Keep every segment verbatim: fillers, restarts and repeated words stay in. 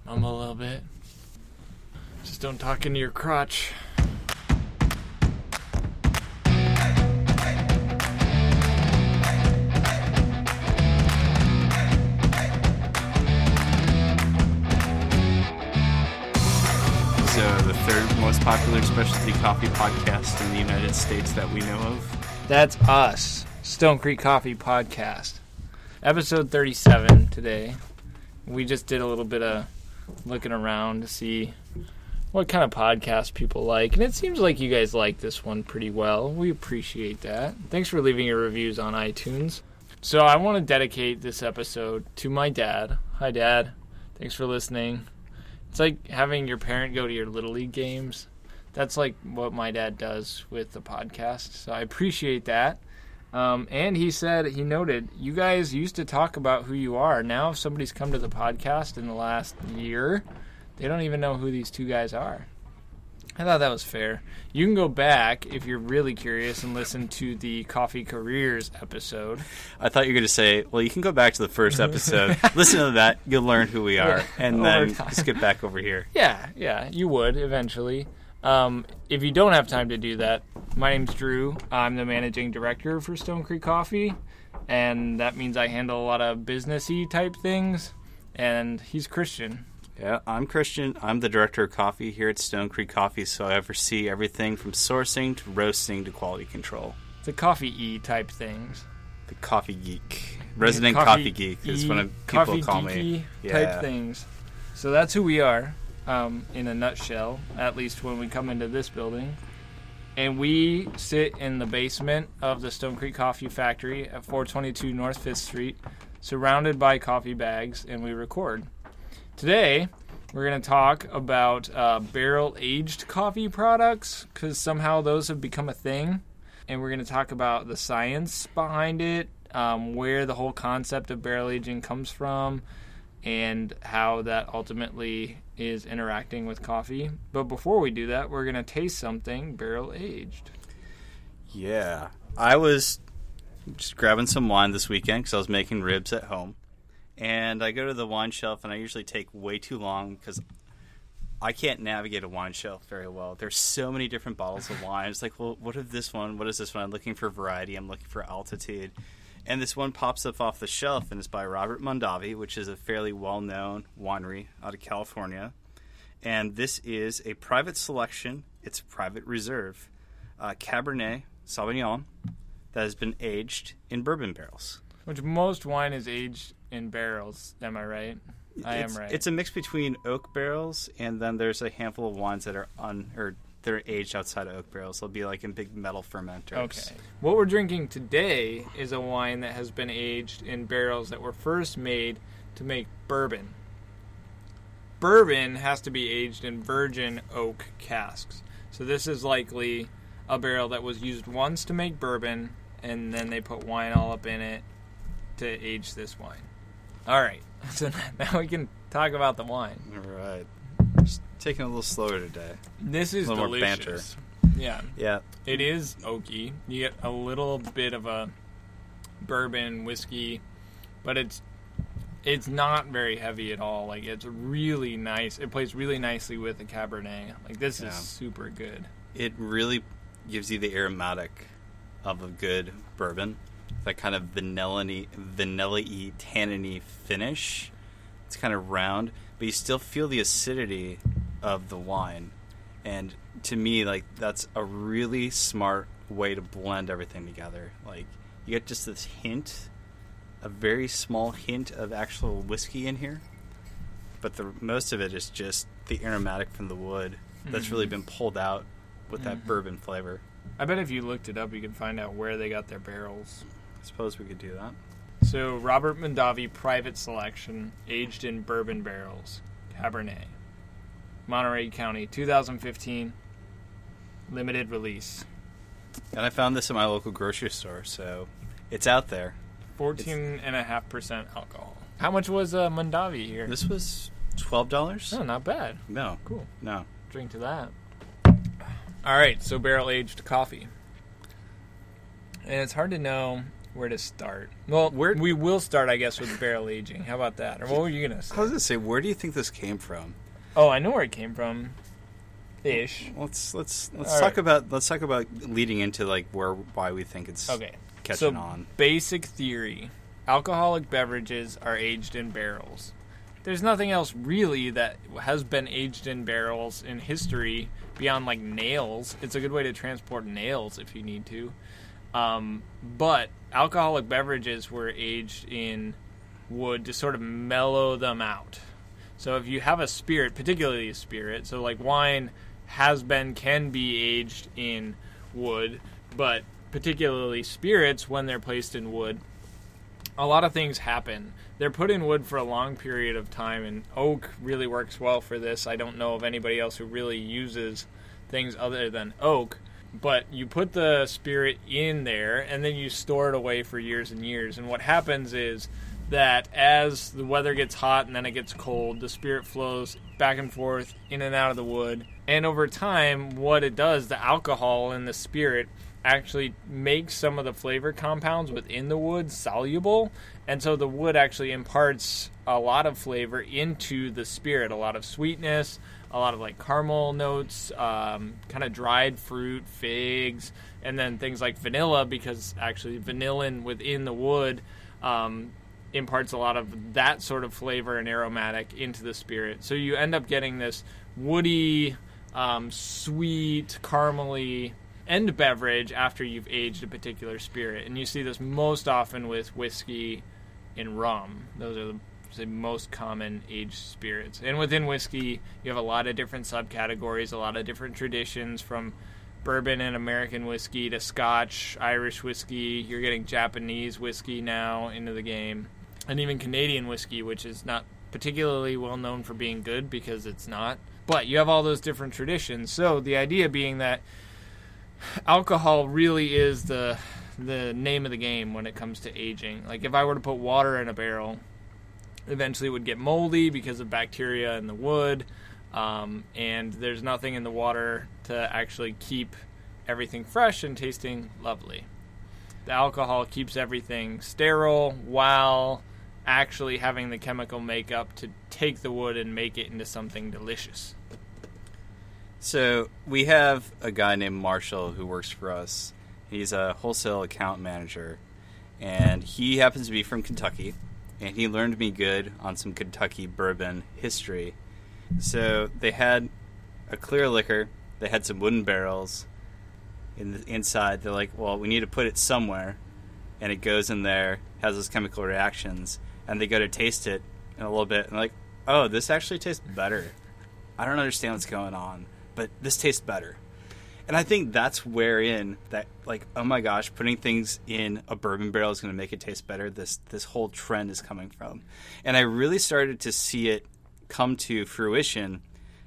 Mumble a little bit. Just don't talk into your crotch. So the third most popular specialty coffee podcast in the United States that we know of. That's us, Stone Creek Coffee Podcast. Episode thirty-seven today. We just did a little bit of looking around to see what kind of podcast people like. And it seems like you guys like this one pretty well. We appreciate that. Thanks for leaving your reviews on iTunes. So I want to dedicate this episode to my dad. Hi, Dad. Thanks for listening. It's like having your parent go to your Little League games. That's like what my dad does with the podcast. So I appreciate that. Um, and he said, he noted, you guys used to talk about who you are. Now if somebody's come to the podcast in the last year, they don't even know who these two guys are. I thought that was fair. You can go back, if you're really curious, and listen to the Coffee Careers episode. I thought you were going to say, well, you can go back to the first episode, listen to that, you'll learn who we are, and then skip back over here. Yeah, yeah, you would eventually. Um, if you don't have time to do that, my name's Drew. I'm the managing director for Stone Creek Coffee, and that means I handle a lot of businessy type things, and he's Christian. Yeah, I'm Christian. I'm the director of coffee here at Stone Creek Coffee, so I oversee everything from sourcing to roasting to quality control. The coffee-y type things. The coffee geek. Resident coffee, coffee geek is what people call me. Yeah. Type things. So that's who we are. Um, in a nutshell, at least when we come into this building. And we sit in the basement of the Stone Creek Coffee Factory at four twenty-two North fifth Street, surrounded by coffee bags, and we record. Today, we're going to talk about uh, barrel-aged coffee products, because somehow those have become a thing. And we're going to talk about the science behind it, um, where the whole concept of barrel aging comes from, and how that ultimately is interacting with coffee. But before we do that, we're going to taste something barrel-aged. Yeah. I was just grabbing some wine this weekend because I was making ribs at home. And I go to the wine shelf, and I usually take way too long because I can't navigate a wine shelf very well. There's so many different bottles of wine. It's like, well, what is this one? What is this one? I'm looking for variety. I'm looking for altitude. And this one pops up off the shelf, and it's by Robert Mondavi, which is a fairly well-known winery out of California. And this is a private selection. It's a private reserve. Uh, Cabernet Sauvignon that has been aged in bourbon barrels. Which most wine is aged in barrels. Am I right? I it's, am right. It's a mix between oak barrels, and then there's a handful of wines that are un or they're aged outside of oak barrels. They'll be like in big metal fermenters. Okay. What we're drinking today is a wine that has been aged in barrels that were first made to make bourbon. Bourbon has to be aged in virgin oak casks. So this is likely a barrel that was used once to make bourbon, and then they put wine all up in it to age this wine. All right. So now we can talk about the wine. All right. Just taking it a little slower today. This is a little delicious. More banter. Yeah. Yeah. It is oaky. You get a little bit of a bourbon whiskey, but it's it's not very heavy at all. Like, it's really nice. It plays really nicely with the Cabernet. Like, this yeah. is super good. It really gives you the aromatic of a good bourbon. That kind of vanilla-y, vanilla-y, tannin-y finish. It's kind of round, but you still feel the acidity of the wine. And to me, like, that's a really smart way to blend everything together. Like, you get just this hint, a very small hint of actual whiskey in here, but the most of it is just the aromatic from the wood that's mm-hmm. really been pulled out with mm-hmm. that bourbon flavor. I bet if you looked it up, you could find out where they got their barrels. I suppose we could do that. So, Robert Mondavi Private Selection, aged in bourbon barrels, Cabernet. Monterey County, two thousand fifteen, limited release. And I found this at my local grocery store, so it's out there. fourteen point five percent alcohol. How much was uh, Mondavi here? This was twelve dollars. Oh, not bad. No. Cool. No. Drink to that. All right, so barrel-aged coffee. And it's hard to know where to start. Well, Where- we will start, I guess, with barrel aging. How about that? Or what were you going to say? I was going to say, where do you think this came from? Oh, I know where it came from. Ish. Let's let's let's All talk right. about let's talk about leading into like where why we think it's Okay. catching so, on. Basic theory. Alcoholic beverages are aged in barrels. There's nothing else really that has been aged in barrels in history beyond like nails. It's a good way to transport nails if you need to. Um, but alcoholic beverages were aged in wood to sort of mellow them out. So if you have a spirit, particularly a spirit, so like wine has been, can be aged in wood, but particularly spirits, when they're placed in wood, a lot of things happen. They're put in wood for a long period of time, and oak really works well for this. I don't know of anybody else who really uses things other than oak, but you put the spirit in there, and then you store it away for years and years. And what happens is that as the weather gets hot and then it gets cold, the spirit flows back and forth in and out of the wood. And over time, what it does, the alcohol in the spirit actually makes some of the flavor compounds within the wood soluble, and so the wood actually imparts a lot of flavor into the spirit, a lot of sweetness, a lot of like caramel notes, um, kind of dried fruit, figs, and then things like vanilla, because actually vanillin within the wood um, imparts a lot of that sort of flavor and aromatic into the spirit. So you end up getting this woody, um, sweet, caramely end beverage after you've aged a particular spirit. And you see this most often with whiskey and rum. Those are the, the most common aged spirits. And within whiskey, you have a lot of different subcategories, a lot of different traditions, from bourbon and American whiskey to Scotch, Irish whiskey. You're getting Japanese whiskey now into the game. And even Canadian whiskey, which is not particularly well known for being good, because it's not. But you have all those different traditions. So the idea being that alcohol really is the the name of the game when it comes to aging. Like if I were to put water in a barrel, eventually it would get moldy because of bacteria in the wood, um, and there's nothing in the water to actually keep everything fresh and tasting lovely. The alcohol keeps everything sterile while actually having the chemical makeup to take the wood and make it into something delicious. So we have a guy named Marshall who works for us. He's a wholesale account manager, and he happens to be from Kentucky, and he learned me good on some Kentucky bourbon history. So they had a clear liquor, they had some wooden barrels in the inside. They're like, well, we need to put it somewhere, and it goes in there, has those chemical reactions, and they go to taste it in a little bit, and they're like, oh, this actually tastes better. I don't understand what's going on, but this tastes better. And I think that's wherein that, like, oh my gosh, putting things in a bourbon barrel is going to make it taste better. This this whole trend is coming from. And I really started to see it come to fruition.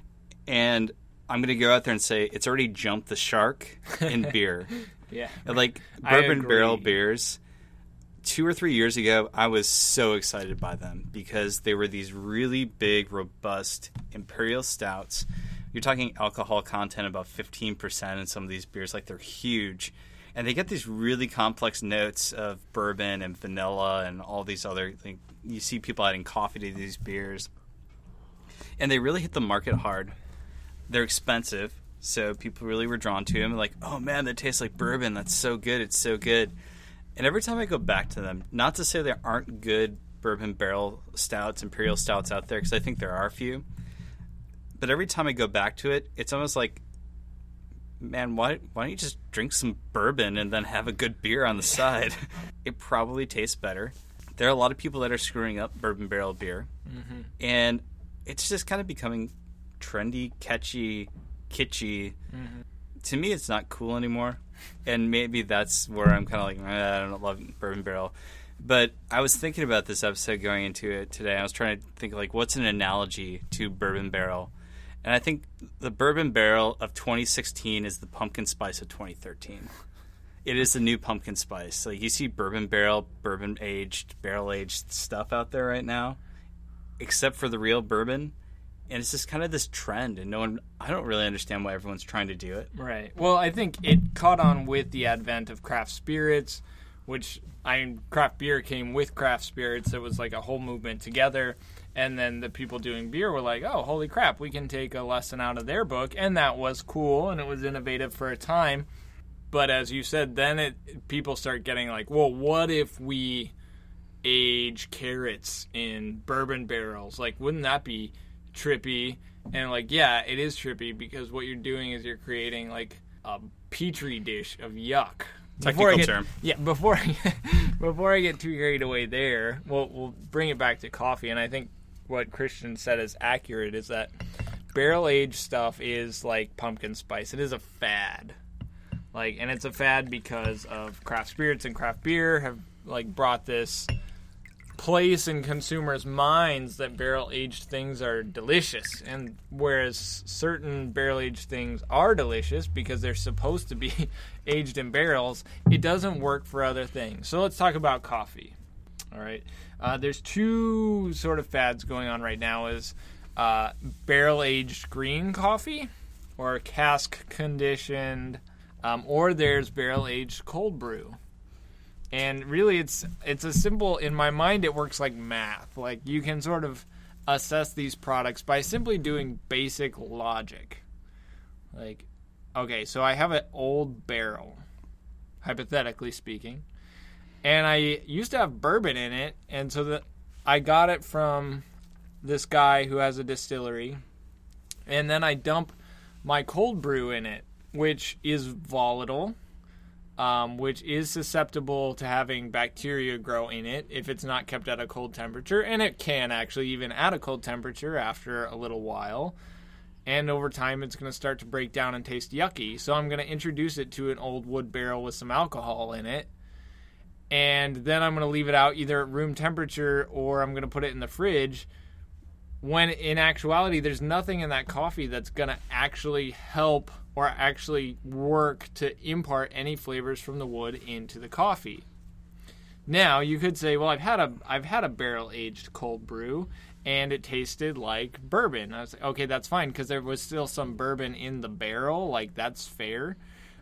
And I'm going to go out there and say it's already jumped the shark in beer. Yeah. Like, I bourbon agree. barrel beers, two or three years ago, I was so excited by them because they were these really big, robust imperial stouts. You're talking alcohol content about fifteen percent in some of these beers. Like, they're huge. And they get these really complex notes of bourbon and vanilla and all these other things. You see people adding coffee to these beers. And they really hit the market hard. They're expensive, so people really were drawn to them. Like, oh, man, that tastes like bourbon. That's so good. It's so good. And every time I go back to them, not to say there aren't good bourbon barrel stouts, imperial stouts out there, because I think there are a few. But every time I go back to it, it's almost like, man, why, why don't you just drink some bourbon and then have a good beer on the side? It probably tastes better. There are a lot of people that are screwing up bourbon barrel beer. Mm-hmm. And it's just kind of becoming trendy, catchy, kitschy. Mm-hmm. To me, it's not cool anymore. And maybe that's where I'm kind of like, eh, I don't love bourbon barrel. But I was thinking about this episode going into it today. I was trying to think, like, what's an analogy to bourbon barrel? And I think the bourbon barrel of twenty sixteen is the pumpkin spice of twenty thirteen. It is the new pumpkin spice. Like, you see bourbon barrel, bourbon aged, barrel aged stuff out there right now, except for the real bourbon. And it's just kind of this trend, and no one, I don't really understand why everyone's trying to do it. Right. Well, I think it caught on with the advent of craft spirits, which I craft beer came with craft spirits. It was like a whole movement together. And then the people doing beer were like, oh, holy crap, we can take a lesson out of their book. And that was cool, and it was innovative for a time. But as you said, then it people start getting like, well, what if we age carrots in bourbon barrels? Like, wouldn't that be trippy? And like, yeah, it is trippy because what you're doing is you're creating like a petri dish of yuck. Technical I get, term. Yeah, before I get, before I get too carried away there, we'll we'll bring it back to coffee. And I think what Christian said is accurate. Is that barrel aged stuff is like pumpkin spice. It is a fad. Like, and it's a fad because of craft spirits and craft beer have like brought this place in consumers' minds that barrel-aged things are delicious, and whereas certain barrel-aged things are delicious because they're supposed to be aged in barrels, it doesn't work for other things. So let's talk about coffee. All right, uh, there's two sort of fads going on right now: is uh, barrel-aged green coffee, or cask-conditioned, um, or there's barrel-aged cold brew. And really, it's it's a simple, in my mind, it works like math. Like, you can sort of assess these products by simply doing basic logic. Like, okay, so I have an old barrel, hypothetically speaking, and I used to have bourbon in it, and so that I got it from this guy who has a distillery, and then I dump my cold brew in it, which is volatile. Um, which is susceptible to having bacteria grow in it if it's not kept at a cold temperature. And it can actually, even at a cold temperature after a little while. And over time, it's going to start to break down and taste yucky. So I'm going to introduce it to an old wood barrel with some alcohol in it. And then I'm going to leave it out either at room temperature or I'm going to put it in the fridge. When in actuality, there's nothing in that coffee that's going to actually help or actually work to impart any flavors from the wood into the coffee. Now, you could say, well, I've had a I've had a barrel-aged cold brew, and it tasted like bourbon. I was like, okay, that's fine, because there was still some bourbon in the barrel. Like, that's fair.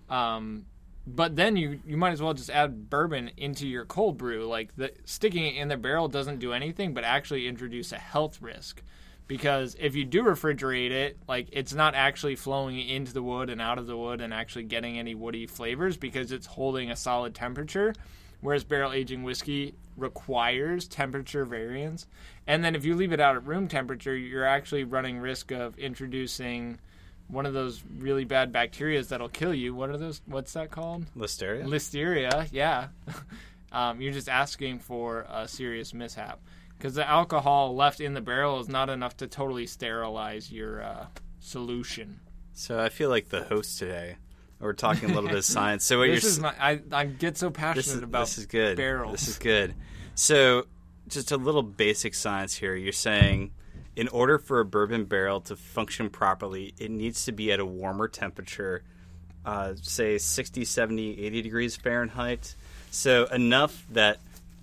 Um, but then you, you might as well just add bourbon into your cold brew. Like, the, sticking it in the barrel doesn't do anything, but actually introduce a health risk. Because if you do refrigerate it, like, it's not actually flowing into the wood and out of the wood and actually getting any woody flavors because it's holding a solid temperature, whereas barrel aging whiskey requires temperature variance. And then if you leave it out at room temperature, you're actually running risk of introducing one of those really bad bacteria that'll kill you. What are those? What's that called? Listeria. Listeria, yeah. um, you're just asking for a serious mishap. Because the alcohol left in the barrel is not enough to totally sterilize your uh, solution. So I feel like the host today. We're talking a little bit of science. So what this you're is my, I, I get so passionate this is, about this is good. barrels. This is good. So just a little basic science here. You're saying in order for a bourbon barrel to function properly, it needs to be at a warmer temperature, uh, say sixty, seventy, eighty degrees Fahrenheit. So enough that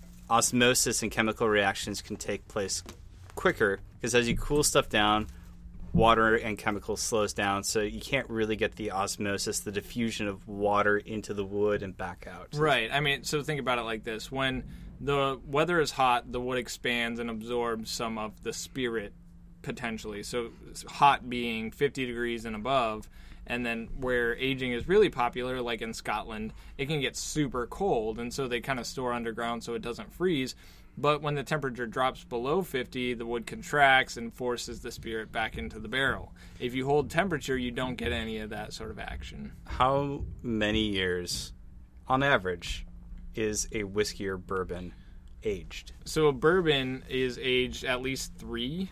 osmosis and chemical reactions can take place quicker, because as you cool stuff down, water and chemicals slows down, so you can't really get the osmosis, the diffusion of water into the wood and back out. Right. I mean, so think about it like this. When the weather is hot, the wood expands and absorbs some of the spirit, potentially. So hot being fifty degrees and above. And then where aging is really popular, like in Scotland, it can get super cold. And so they kind of store underground so it doesn't freeze. But when the temperature drops below fifty, the wood contracts and forces the spirit back into the barrel. If you hold temperature, you don't get any of that sort of action. How many years, on average, is a whiskey or bourbon aged? So a bourbon is aged at least three.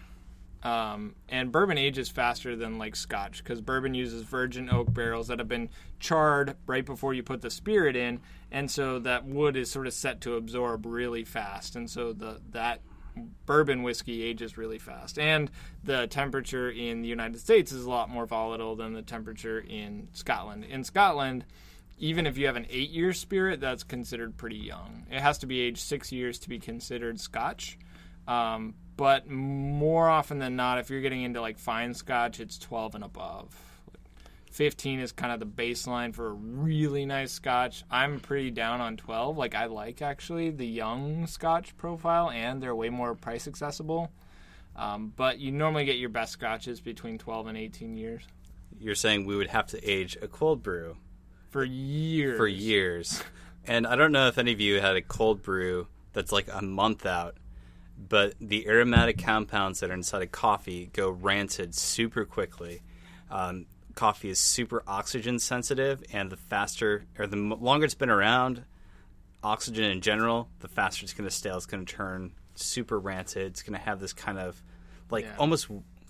Um, and bourbon ages faster than like Scotch, because bourbon uses virgin oak barrels that have been charred right before you put the spirit in, and so that wood is sort of set to absorb really fast, and so the that bourbon whiskey ages really fast. And the temperature in the United States is a lot more volatile than the temperature in Scotland. In Scotland, even if you have an eight-year spirit, that's considered pretty young. It has to be aged six years to be considered Scotch. Um, but more often than not, if you're getting into like fine Scotch, it's twelve and above. fifteen is kind of the baseline for a really nice Scotch. I'm pretty down on twelve. Like, I like, actually, the young Scotch profile, and they're way more price accessible. Um, but you normally get your best Scotches between twelve and eighteen years. You're saying we would have to age a cold brew for years. For years. And I don't know if any of you had a cold brew that's like a month out, but the aromatic compounds that are inside of coffee go rancid super quickly. Um, coffee is super oxygen sensitive, and the faster or the longer it's been around, oxygen in general, the faster it's going to stale. It's going to turn super rancid. It's going to have this kind of like yeah. almost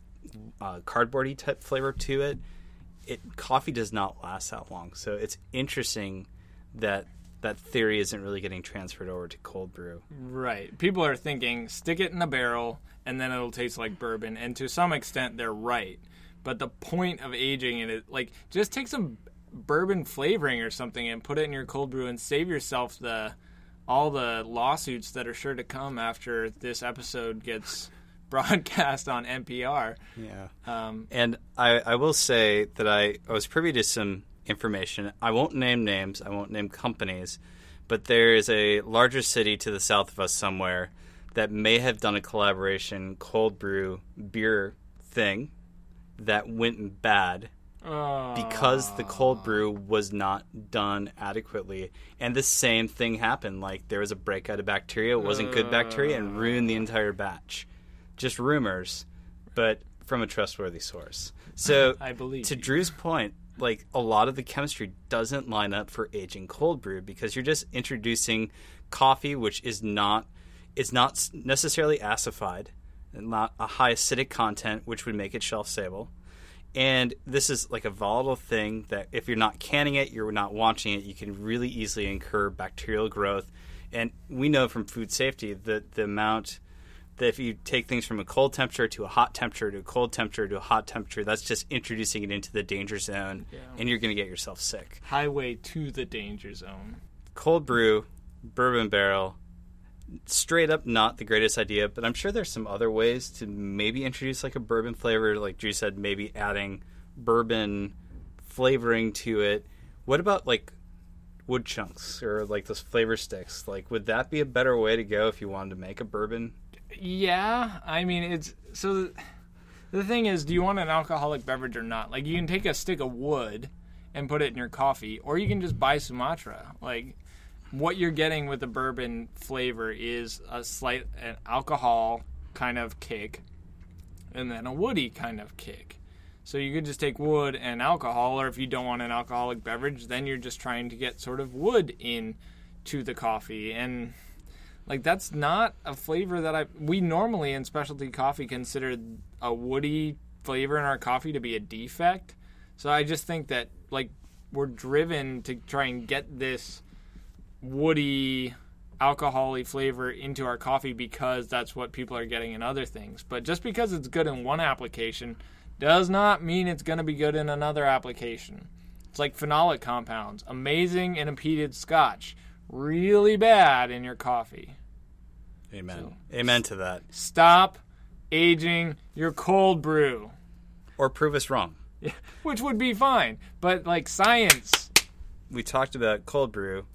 uh, cardboardy type flavor to it. It coffee does not last that long, so it's interesting that that theory isn't really getting transferred over to cold brew. Right. People are thinking, stick it in a barrel, and then it'll taste like bourbon. And to some extent, they're right. But the point of aging it is, like, just take some bourbon flavoring or something and put it in your cold brew and save yourself the all the lawsuits that are sure to come after this episode gets broadcast on N P R. Yeah. Um, and I, I will say that I, I was privy to some information. I won't name names. I won't name companies. But there is a larger city to the south of us somewhere that may have done a collaboration cold brew beer thing that went bad uh, because the cold brew was not done adequately. And the same thing happened. Like, there was a breakout of bacteria. It wasn't good bacteria and ruined the entire batch. Just rumors, but from a trustworthy source. So I believe to you. Drew's point, like, a lot of the chemistry doesn't line up for aging cold brew because you're just introducing coffee, which is not it's not necessarily acidified, and not a high acidic content, which would make it shelf stable. And this is like a volatile thing that if you're not canning it, you're not watching it, you can really easily incur bacterial growth. And we know from food safety that the amount that if you take things from a cold temperature to a hot temperature to a cold temperature to a hot temperature, that's just introducing it into the danger zone, yeah. and you're going to get yourself sick. Highway to the danger zone. Cold brew, bourbon barrel, straight up not the greatest idea, but I'm sure there's some other ways to maybe introduce like a bourbon flavor, like Drew said, maybe adding bourbon flavoring to it. What about like wood chunks or like those flavor sticks? Like, would that be a better way to go if you wanted to make a bourbon? Yeah, I mean, it's so the thing is, do you want an alcoholic beverage or not? Like, you can take a stick of wood and put it in your coffee, or you can just buy Sumatra. Like, what you're getting with the bourbon flavor is a slight an alcohol kind of kick and then a woody kind of kick. So you could just take wood and alcohol, or if you don't want an alcoholic beverage, then you're just trying to get sort of wood in to the coffee. And like, that's not a flavor that I we normally in specialty coffee consider a woody flavor in our coffee to be a defect. So I just think that, like, we're driven to try and get this woody, alcohol-y flavor into our coffee because that's what people are getting in other things. But just because it's good in one application does not mean it's going to be good in another application. It's like phenolic compounds. Amazing in a peated scotch. Really bad in your coffee. Amen. So, Amen to that. Stop aging your cold brew. Or prove us wrong. Yeah, which would be fine. But, like, science. We talked about cold brew.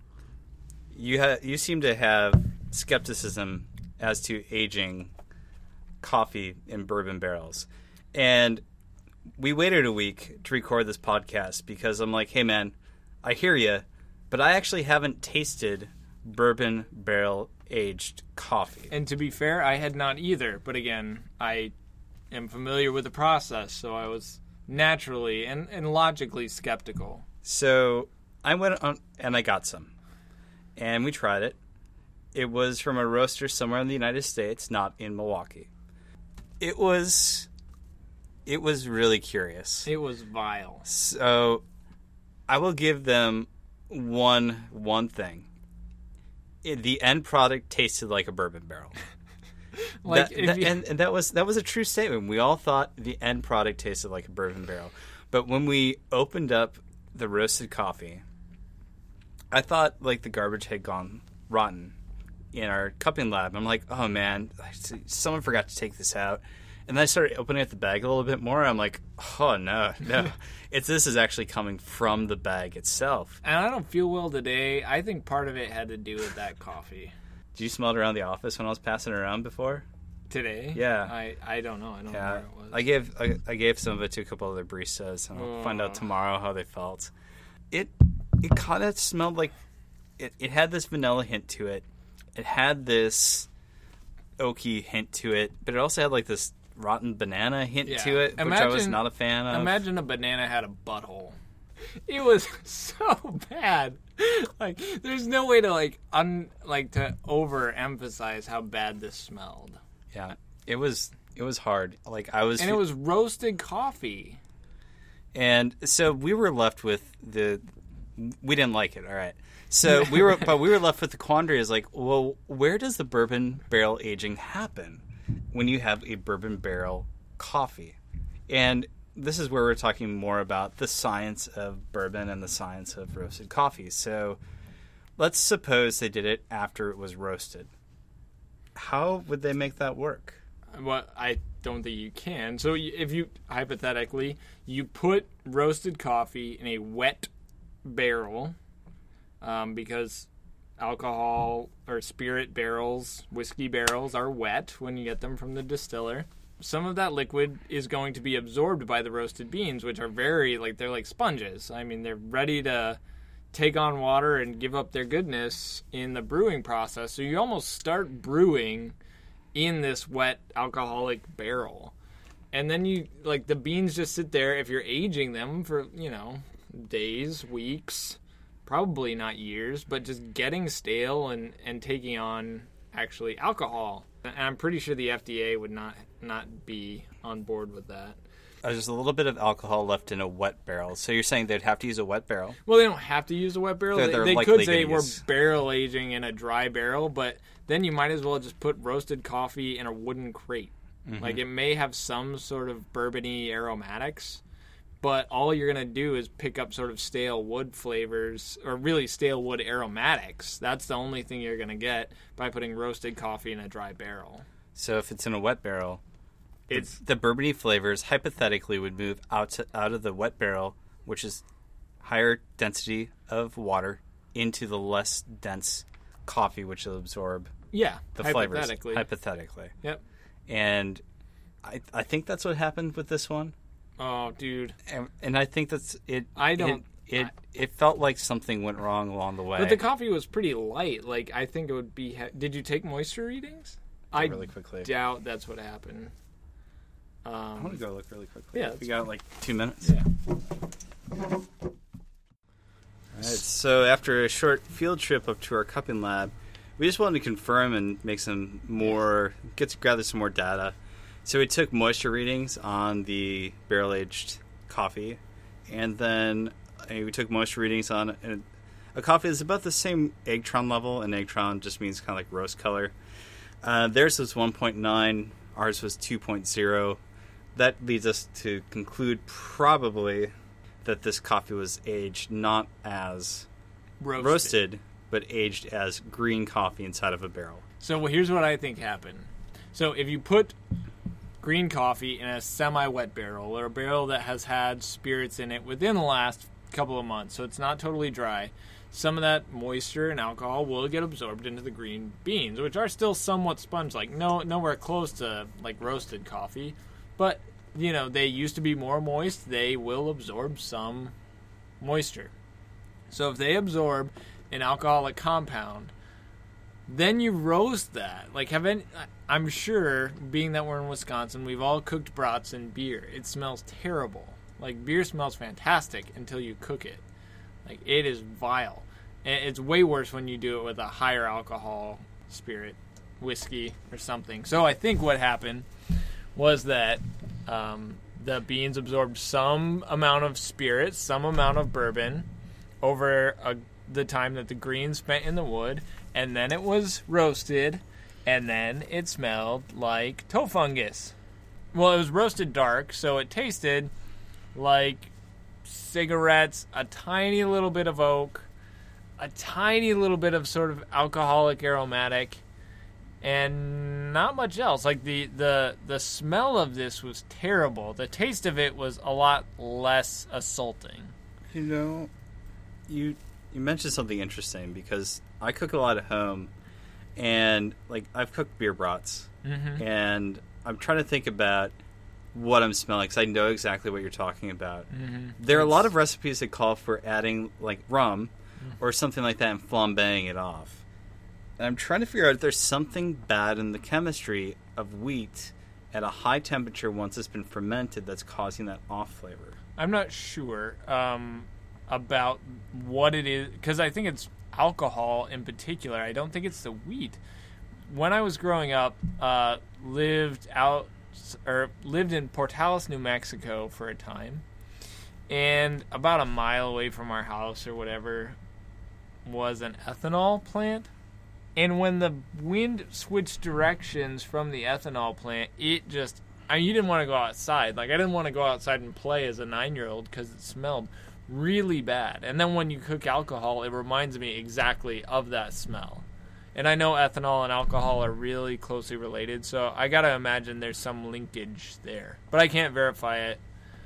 You ha- you seem to have skepticism as to aging coffee in bourbon barrels. And we waited a week to record this podcast because I'm like, hey, man, I hear you, but I actually haven't tasted bourbon barrel aged coffee. And to be fair, I had not either. But again, I am familiar with the process, so I was naturally and, and logically skeptical. So I went on and I got some. And we tried it. It was from a roaster somewhere in the United States, not in Milwaukee. It was, it was really curious. It was vile. So I will give them one one thing. It, the end product tasted like a bourbon barrel. like, that, that, you... and, and that was that was a true statement. We all thought the end product tasted like a bourbon barrel, but when we opened up the roasted coffee, I thought like the garbage had gone rotten in our cupping lab. I'm like, oh man, someone forgot to take this out. And then I started opening up the bag a little bit more. I'm like, oh, no, no. It's This is actually coming from the bag itself. And I don't feel well today. I think part of it had to do with that coffee. Did you smell it around the office when I was passing it around before? Today? Yeah. I, I don't know. I don't yeah. know where it was. I gave I, I gave some of it to a couple other baristas, and I'll oh. find out tomorrow how they felt. It it kind of smelled like it, it had this vanilla hint to it. It had this oaky hint to it, but it also had like this rotten banana hint yeah. to it, imagine, which I was not a fan of. Imagine a banana had a butthole. It was so bad. Like, there's no way to like un like to overemphasize how bad this smelled. Yeah, it was it was hard. Like I was, and it was roasted coffee. And so we were left with the. We didn't like it. All right. So we were, but we were left with the quandary: is like, well, where does the bourbon barrel aging happen when you have a bourbon barrel coffee? And this is where we're talking more about the science of bourbon and the science of roasted coffee. So let's suppose they did it after it was roasted. How would they make that work? Well, I don't think you can. So if you, hypothetically, you put roasted coffee in a wet barrel, um, because alcohol or spirit barrels, whiskey barrels are wet when you get them from the distiller. Some of that liquid is going to be absorbed by the roasted beans, which are very, like, they're like sponges. I mean, they're ready to take on water and give up their goodness in the brewing process. So you almost start brewing in this wet alcoholic barrel. And then you, like, the beans just sit there if you're aging them for, you know, days, weeks, probably not years, but just getting stale and, and taking on actually alcohol. And I'm pretty sure the F D A would not not be on board with that. Uh, There's a little bit of alcohol left in a wet barrel. So you're saying they'd have to use a wet barrel? Well, they don't have to use a wet barrel. They're- They, they're they likely could say gonna we're use- barrel aging in a dry barrel, but then you might as well just put roasted coffee in a wooden crate. Mm-hmm. Like, it may have some sort of bourbony aromatics, but all you're going to do is pick up sort of stale wood flavors, or really stale wood aromatics. That's the only thing you're going to get by putting roasted coffee in a dry barrel. So if it's in a wet barrel, It's the, the bourbony flavors hypothetically would move out to, out of the wet barrel, which is higher density of water, into the less dense coffee, which will absorb yeah, the flavors. hypothetically. Hypothetically. Yep. And I I think that's what happened with this one. Oh, dude. And, and I think that's it. I don't- It, it, it felt like something went wrong along the way. But the coffee was pretty light. Like, I think it would be... Ha- Did you take moisture readings? I really quickly. doubt that's what happened. Um, I want to go look really quickly. Yeah, we got like two minutes. Yeah. All right, so after a short field trip up to our cupping lab, we just wanted to confirm and make some more, get to gather some more data. So we took moisture readings on the barrel-aged coffee, and then uh, we took moisture readings on a, a coffee that's about the same Eggtron level, and Eggtron just means kind of like rose color. Uh, theirs was one point nine, ours was two point oh. That leads us to conclude probably that this coffee was aged not as roasted. roasted, but aged as green coffee inside of a barrel. So well, here's what I think happened. So if you put green coffee in a semi-wet barrel, or a barrel that has had spirits in it within the last couple of months, so it's not totally dry, some of that moisture and alcohol will get absorbed into the green beans, which are still somewhat sponge-like. No, nowhere close to like roasted coffee, but you know, they used to be more moist. They will absorb some moisture. So if they absorb an alcoholic compound, then you roast that. Like, have any, I'm sure, being that we're in Wisconsin, we've all cooked brats and beer. It smells terrible. Like, beer smells fantastic until you cook it. Like, it is vile. And it's way worse when you do it with a higher alcohol spirit, whiskey or something. So I think what happened was that um, the beans absorbed some amount of spirit, some amount of bourbon over a, the time that the green spent in the wood, and then it was roasted, and then it smelled like toe fungus. Well, it was roasted dark, so it tasted like cigarettes, a tiny little bit of oak, a tiny little bit of sort of alcoholic aromatic, and not much else. Like the, the the smell of this was terrible. The taste of it was a lot less assaulting. You know, you you mentioned something interesting because I cook a lot at home, and like I've cooked beer brats, Mm-hmm. and I'm trying to think about what I'm smelling because I know exactly what you're talking about. Mm-hmm. There are a lot of recipes that call for adding like rum or something like that and flambeing it off. And I'm trying to figure out if there's something bad in the chemistry of wheat at a high temperature once it's been fermented that's causing that off flavor. I'm not sure um, about what it is, because I think it's alcohol in particular. I don't think it's the wheat. When I was growing up, uh, lived out or lived in Portales, New Mexico for a time, and about a mile away from our house or whatever was an ethanol plant. And when the wind switched directions from the ethanol plant, it just, I mean, you didn't want to go outside. Like, I didn't want to go outside and play as a nine-year-old because it smelled really bad. And then when you cook alcohol, it reminds me exactly of that smell. And I know ethanol and alcohol are really closely related, so I got to imagine there's some linkage there. But I can't verify it.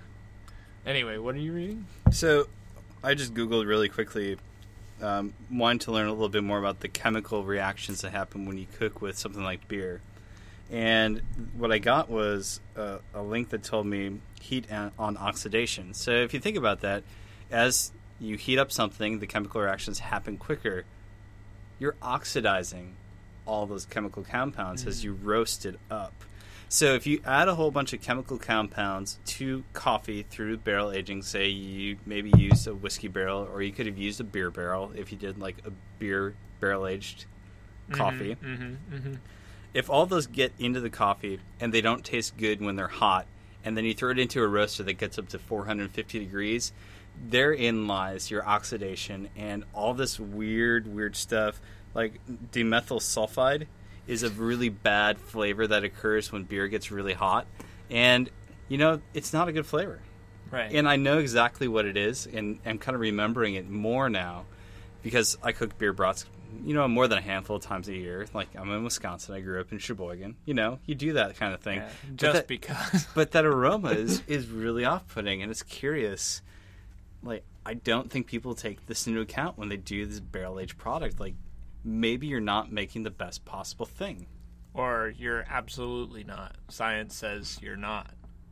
Anyway, what are you reading? So I just Googled really quickly, um, wanting to learn a little bit more about the chemical reactions that happen when you cook with something like beer. And what I got was a, a link that told me heat on oxidation. So if you think about that, as you heat up something, the chemical reactions happen quicker. You're oxidizing all those chemical compounds mm. as you roast it up. So if you add a whole bunch of chemical compounds to coffee through barrel aging, say you maybe used a whiskey barrel, or you could have used a beer barrel if you did like a beer barrel-aged coffee. Mm-hmm, mm-hmm, mm-hmm. If all those get into the coffee and they don't taste good when they're hot, and then you throw it into a roaster that gets up to four hundred fifty degrees, therein lies your oxidation and all this weird, weird stuff. Like dimethyl sulfide is a really bad flavor that occurs when beer gets really hot. And, you know, it's not a good flavor. Right. And I know exactly what it is, and I'm kind of remembering it more now because I cook beer brats, you know, more than a handful of times a year. Like, I'm in Wisconsin. I grew up in Sheboygan. You know, you do that kind of thing. Yeah, just that, because. But that aroma is, is really off-putting, and it's curious. Like, I don't think people take this into account when they do this barrel-aged product. Like, maybe you're not making the best possible thing. Or you're absolutely not. Science says you're not.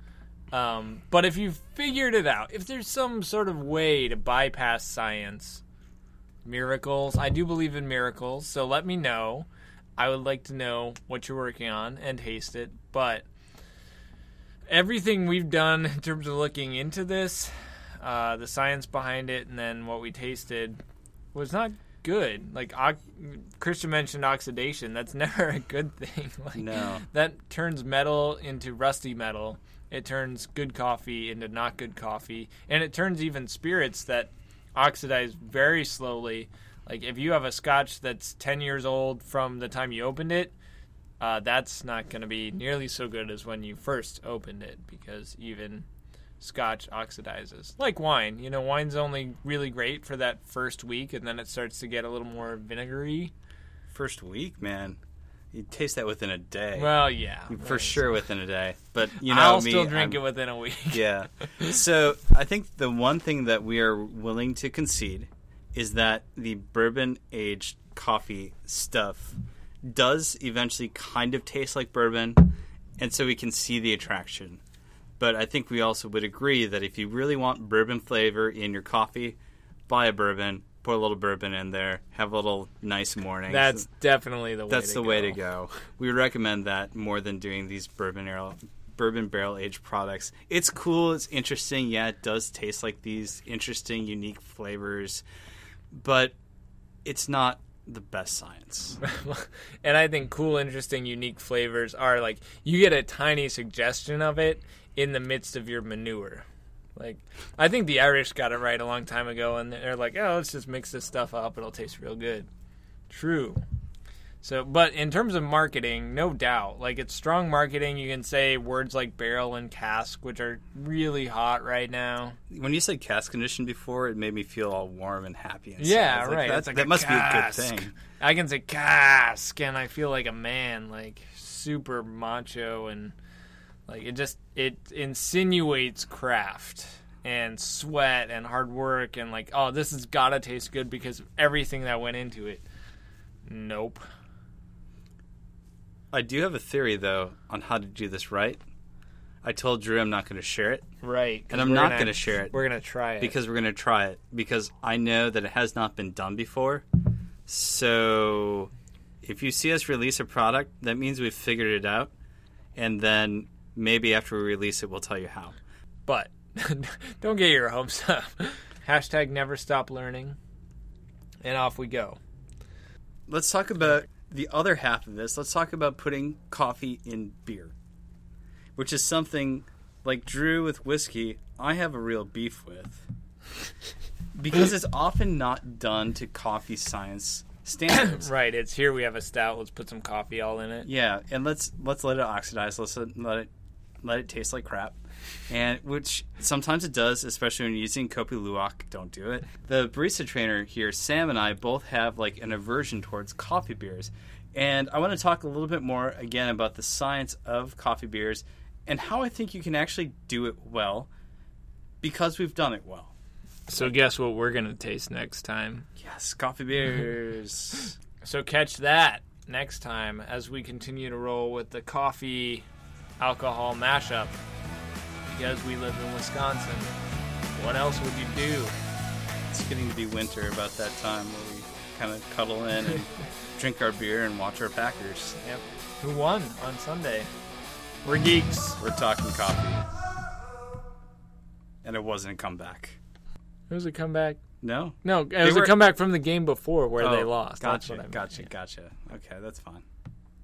Um, but if you've figured it out, if there's some sort of way to bypass science, miracles, I do believe in miracles, so let me know. I would like to know what you're working on and taste it. But everything we've done in terms of looking into this, uh, the science behind it, and then what we tasted was not good. Like o- Christian mentioned oxidation. That's never a good thing. Like, no. That turns metal into rusty metal. It turns good coffee into not good coffee. And it turns even spirits that oxidize very slowly. Like if you have a scotch that's ten years old from the time you opened it, uh, that's not going to be nearly so good as when you first opened it, because even scotch oxidizes. Like wine. You know, wine's only really great for that first week, and then it starts to get a little more vinegary. First week, man. You taste that within a day. Well, yeah. For right. sure within a day. But, you know, I'll me, still drink I'm, it within a week. Yeah. So I think the one thing that we are willing to concede is that the bourbon-aged coffee stuff does eventually kind of taste like bourbon, and so we can see the attraction. But I think we also would agree that if you really want bourbon flavor in your coffee, buy a bourbon, put a little bourbon in there, have a little nice morning. That's definitely the way That's to the go. way to go. We would recommend that more than doing these bourbon barrel, bourbon barrel aged products. It's cool. It's interesting. Yeah, it does taste like these interesting, unique flavors, but it's not the best science. And I think cool, interesting, unique flavors are like you get a tiny suggestion of it in the midst of your manure. Like, I think the Irish got it right a long time ago, and they're like, oh, let's just mix this stuff up. It'll taste real good. True. So, but in terms of marketing, no doubt, like it's strong marketing. You can say words like barrel and cask, which are really hot right now. When you said cask condition before, it made me feel all warm and happy. Inside. Yeah, like, right. That, like that a must cask. be a good thing. I can say cask, and I feel like a man, like super macho, and like it just it insinuates craft and sweat and hard work, and like, oh, this has got to taste good because of everything that went into it. Nope. I do have a theory, though, on how to do this right. I told Drew I'm not going to share it. Right. And I'm not going to share it. We're going to try it. Because we're going to try it. Because I know that it has not been done before. So if you see us release a product, that means we've figured it out. And then maybe after we release it, we'll tell you how. But don't get your hopes up. Hashtag never stop learning. And off we go. Let's talk about the other half of this. Let's talk about putting coffee in beer, which is something like Drew with whiskey I have a real beef with because it's often not done to coffee science standards. Right, it's here we have a stout, let's put some coffee all in it. Yeah, and let's let's let it oxidize. Let's let it let it taste like crap. And which sometimes it does, especially when you're using Kopi Luwak. Don't do it. The barista trainer here, Sam, and I both have like an aversion towards coffee beers. And I want to talk a little bit more again about the science of coffee beers and how I think you can actually do it well because we've done it well. So guess what we're going to taste next time? Yes, coffee beers. So catch that next time as we continue to roll with the coffee alcohol mashup. Because we live in Wisconsin. What else would you do? It's getting to be winter about that time where we kind of cuddle in and drink our beer and watch our Packers. Yep. Who won on Sunday? We're geeks. We're talking coffee. And it wasn't a comeback. It was a comeback? No. No, it They was were... a comeback from the game before where oh, they lost. Gotcha, That's what I meant. gotcha, gotcha. Okay, that's fine.